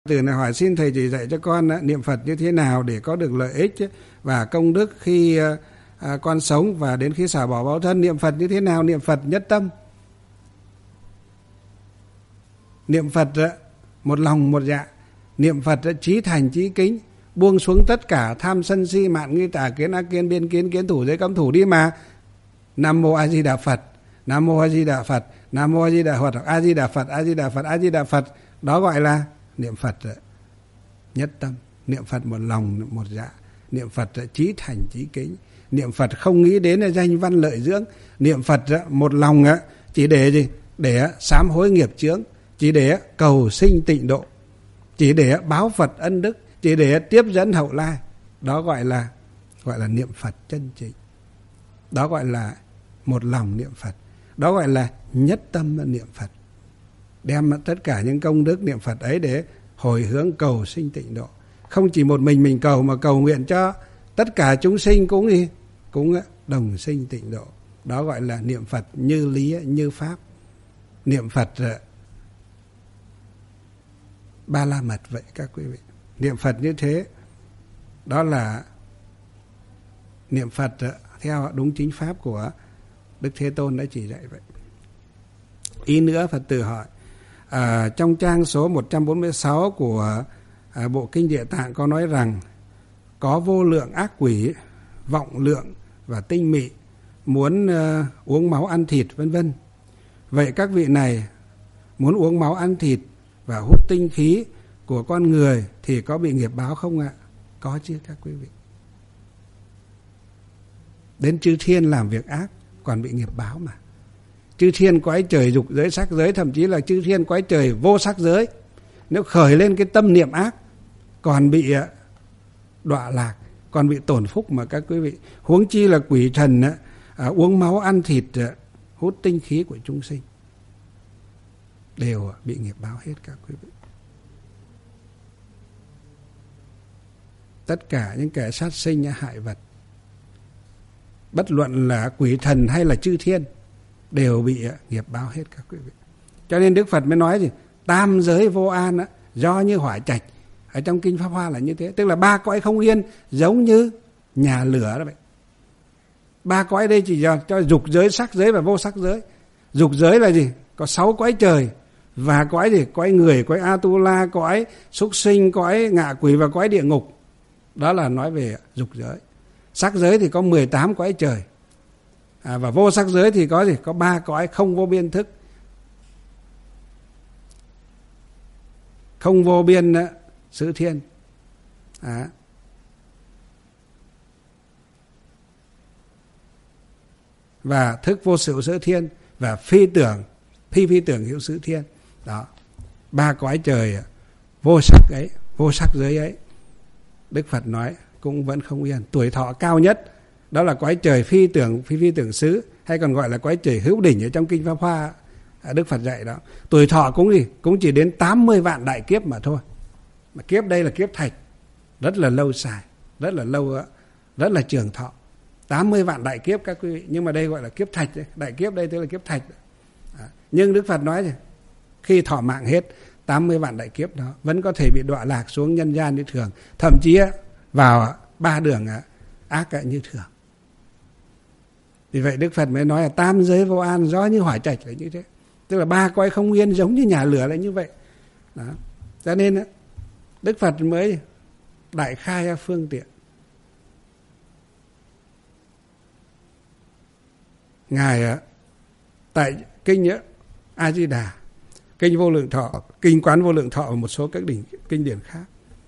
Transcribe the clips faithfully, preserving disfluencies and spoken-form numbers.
Từ này hỏi xin thầy chỉ dạy cho con niệm Phật như thế nào để có được lợi ích và công đức khi con sống và đến khi xả bỏ báo thân. Niệm Phật như thế nào? Niệm Phật nhất tâm. Niệm Phật một lòng một dạ. Niệm Phật chí thành chí kính, buông xuống tất cả tham sân si mạn nghi tà kiến ác kiến biên kiến kiến thủ giới cấm thủ đi mà. Nam mô A Di Đà Phật, Nam mô A Di Đà Phật, Nam mô A Di Đà Phật, A Di Đà Phật, A Di Đà Phật, A Di Đà Phật. Đó gọi là niệm Phật nhất tâm. Niệm Phật một lòng một dạ. Niệm Phật chí thành chí kính. Niệm Phật không nghĩ đến danh văn lợi dưỡng. Niệm Phật một lòng chỉ để gì? Để sám hối nghiệp chướng, chỉ để cầu sinh tịnh độ, chỉ để báo Phật ân đức, chỉ để tiếp dẫn hậu lai. Đó gọi là gọi là niệm Phật chân chính. Đó gọi là một lòng niệm Phật. Đó gọi là nhất tâm niệm Phật. Đem tất cả những công đức niệm Phật ấy để hồi hướng cầu sinh tịnh độ. Không chỉ một mình mình cầu mà cầu nguyện cho tất cả chúng sinh cũng gì? Cũng đồng sinh tịnh độ. Đó gọi là niệm Phật như lý như pháp. Niệm Phật ba la mật vậy các quý vị. Niệm Phật như thế, đó là niệm Phật theo đúng chính pháp của Đức Thế Tôn đã chỉ dạy vậy. Ý nữa Phật tử hỏi, à, trong trang số một trăm bốn mươi sáu của à, Bộ Kinh Địa Tạng có nói rằng có vô lượng ác quỷ, vọng lượng và tinh mị muốn uh, uống máu ăn thịt vân vân. Vậy các vị này muốn uống máu ăn thịt và hút tinh khí của con người thì có bị nghiệp báo không ạ? Có chứ các quý vị. Đến chư thiên làm việc ác còn bị nghiệp báo mà. Chư thiên quái trời dục giới sắc giới, thậm chí là chư thiên quái trời vô sắc giới, nếu khởi lên cái tâm niệm ác còn bị đọa lạc, còn bị tổn phúc mà các quý vị. Huống chi là quỷ thần à, uống máu ăn thịt, hút tinh khí của chúng sinh, đều bị nghiệp báo hết các quý vị. Tất cả những kẻ sát sinh hại vật, bất luận là quỷ thần hay là chư thiên, đều bị nghiệp báo hết các quý vị. Cho nên Đức Phật mới nói gì? Tam giới vô an á, do như hỏa trạch. Ở trong Kinh Pháp Hoa là như thế. Tức là ba cõi không yên giống như nhà lửa đó vậy. Ba cõi đây chỉ cho, cho dục giới, sắc giới và vô sắc giới. Dục giới là gì? Có sáu cõi trời. Và cõi gì? Cõi người, cõi Atula, cõi súc sinh, cõi ngạ quỷ và cõi địa ngục. Đó là nói về dục giới. Sắc giới thì có mười tám cõi trời. À, và vô sắc giới thì có gì? Có ba cõi không vô biên thức. Không vô biên xứ thiên. À. Và thức vô sự xứ thiên. Và phi tưởng, phi phi tưởng hữu xứ thiên. Đó. Ba cõi trời vô sắc ấy, vô sắc giới ấy, Đức Phật nói cũng vẫn không yên. Tuổi thọ cao nhất đó là cõi trời phi tưởng, phi phi tưởng xứ, hay còn gọi là cõi trời hữu đỉnh ở trong Kinh Pháp Hoa Đức Phật dạy đó. Tuổi thọ cũng gì? Cũng chỉ đến tám mươi vạn đại kiếp mà thôi. Mà kiếp đây là kiếp thạch, rất là lâu dài, rất là lâu, rất là trường thọ. tám mươi vạn đại kiếp các quý vị. Nhưng mà đây gọi là kiếp thạch, đại kiếp đây tức là kiếp thạch. À, nhưng Đức Phật nói gì? Khi thọ mạng hết tám mươi vạn đại kiếp đó vẫn có thể bị đọa lạc xuống nhân gian như thường, thậm chí vào ba đường ác như thường. Vì vậy Đức Phật mới nói là tam giới vô an do như hỏa trạch là như thế. Tức là ba cõi không yên giống như nhà lửa là như vậy. Đó. Cho nên Đức Phật mới đại khai ra phương tiện. Ngài tại kinh A Di Đà, kinh Vô Lượng Thọ, kinh Quán Vô Lượng Thọ và một số các đỉnh kinh điển khác,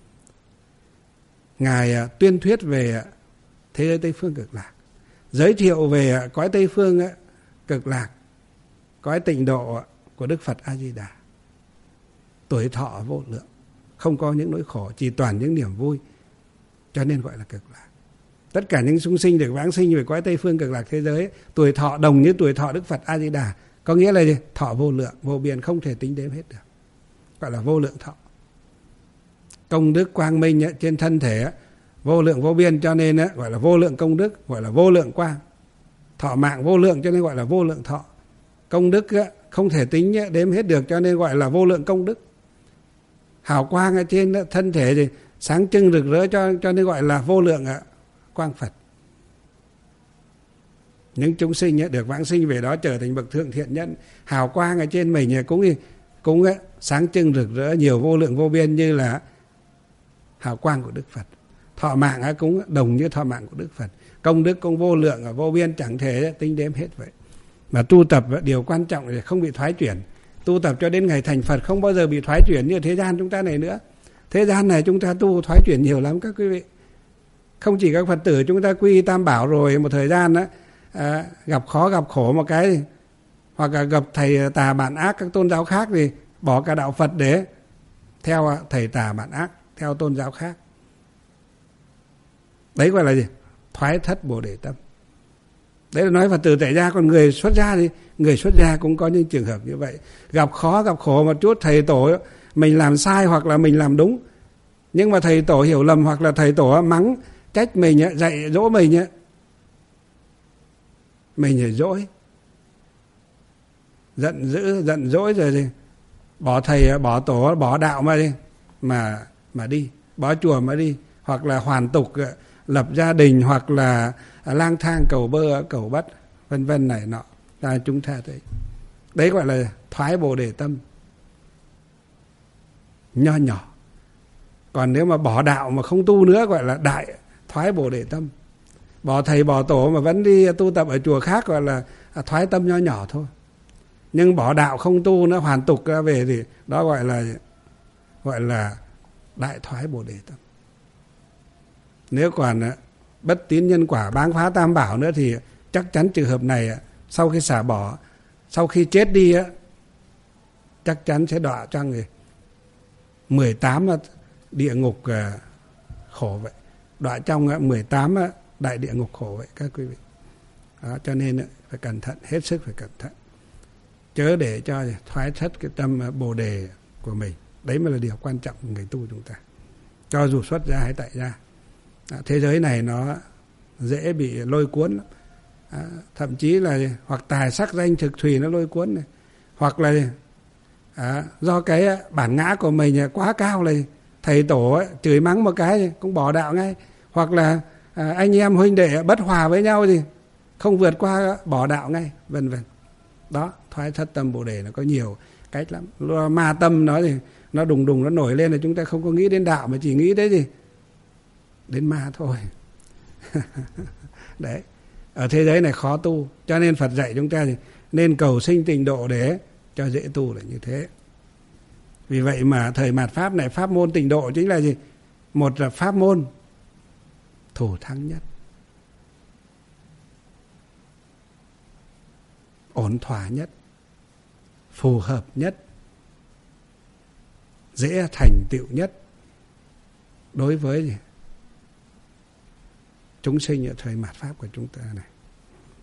Ngài tuyên thuyết về thế giới Tây Phương Cực Lạc, giới thiệu về cõi Tây Phương Cực Lạc, cõi tịnh độ của Đức Phật A Di Đà. Tuổi thọ vô lượng, không có những nỗi khổ, chỉ toàn những niềm vui, cho nên gọi là Cực Lạc. Tất cả những chúng sinh được vãng sinh về cõi Tây Phương Cực Lạc thế giới, tuổi thọ đồng như tuổi thọ Đức Phật A Di Đà. Có nghĩa là gì? Thọ vô lượng, vô biên, không thể tính đếm hết được, gọi là vô lượng thọ. Công đức quang minh trên thân thể vô lượng vô biên, cho nên gọi là vô lượng công đức, gọi là vô lượng quang. Thọ mạng vô lượng cho nên gọi là vô lượng thọ. Công đức không thể tính đếm hết được cho nên gọi là vô lượng công đức. hào quang ở trên thân thể thì sáng trưng rực rỡ, cho cho nên gọi là vô lượng quang Phật. Những chúng sinh được vãng sinh về đó trở thành bậc thượng thiện nhân, hào quang ở trên mình cũng cũng sáng trưng rực rỡ, nhiều vô lượng vô biên như là hào quang của Đức Phật. Thọ mạng cũng đồng như thọ mạng của Đức Phật. Công đức cũng vô lượng vô biên, chẳng thể tính đếm hết vậy. Mà tu tập điều quan trọng là không bị thoái chuyển. Tu tập cho đến ngày thành Phật không bao giờ bị thoái chuyển như thế gian chúng ta này nữa. Thế gian này chúng ta tu thoái chuyển nhiều lắm các quý vị. Không chỉ các Phật tử chúng ta quy Tam Bảo rồi một thời gian đó, à, gặp khó gặp khổ một cái, hoặc là gặp thầy tà bạn ác các tôn giáo khác thì bỏ cả đạo Phật để theo thầy tà bạn ác, theo tôn giáo khác. Đấy gọi là gì? Thoái thất Bồ Đề tâm. Đấy là nói Phật tử tại gia. Còn người xuất gia thì người xuất gia cũng có những trường hợp như vậy. Gặp khó gặp khổ một chút, thầy tổ mình làm sai hoặc là mình làm đúng, nhưng mà thầy tổ hiểu lầm hoặc là thầy tổ mắng trách mình, dạy dỗ mình, mình phải dỗi, giận dữ giận dỗi rồi thì bỏ thầy bỏ tổ bỏ đạo mà đi mà mà đi, bỏ chùa mà đi, hoặc là hoàn tục lập gia đình, hoặc là lang thang cầu bơ cầu bất, vân vân này nọ. Ta chúng ta thấy đấy gọi là thoái Bồ Đề tâm nho nhỏ. Còn nếu mà bỏ đạo mà không tu nữa gọi là đại thoái Bồ Đề tâm. Bỏ thầy bỏ tổ mà vẫn đi tu tập ở chùa khác gọi là thoái tâm nho nhỏ thôi. Nhưng bỏ đạo không tu nữa, hoàn tục ra về thì đó gọi là gọi là đại thoái Bồ Đề tâm. Nếu còn bất tín nhân quả báng phá Tam Bảo nữa thì chắc chắn trường hợp này sau khi xả bỏ, sau khi chết đi chắc chắn sẽ đọa cho người mười tám địa ngục khổ vậy, đọa trong mười tám đại địa ngục khổ vậy các quý vị. Đó, cho nên phải cẩn thận, hết sức phải cẩn thận, chớ để cho thoái thất cái tâm Bồ Đề của mình. Đấy mới là điều quan trọng của người tu chúng ta, cho dù xuất gia hay tại gia. À, thế giới này nó dễ bị lôi cuốn lắm. À, thậm chí là hoặc tài sắc danh thực thùy nó lôi cuốn này, hoặc là à, do cái bản ngã của mình quá cao này, thầy tổ ấy, chửi mắng một cái cũng bỏ đạo ngay, hoặc là à, anh em huynh đệ bất hòa với nhau thì không vượt qua bỏ đạo ngay, vân vân. Đó, thoái thất tâm Bồ Đề nó có nhiều cách lắm. Ma tâm nó thì nó đùng đùng nó nổi lên là chúng ta không có nghĩ đến đạo mà chỉ nghĩ đến gì, đến ma thôi. Đấy, ở thế giới này khó tu, cho nên Phật dạy chúng ta thì nên cầu sinh tịnh độ để cho dễ tu là như thế. Vì vậy mà thời mạt Pháp này, pháp môn tịnh độ chính là gì? Một là pháp môn thủ thắng nhất, ổn thỏa nhất, phù hợp nhất, dễ thành tựu nhất đối với gì? Chúng sinh ở thời mạt Pháp của chúng ta này.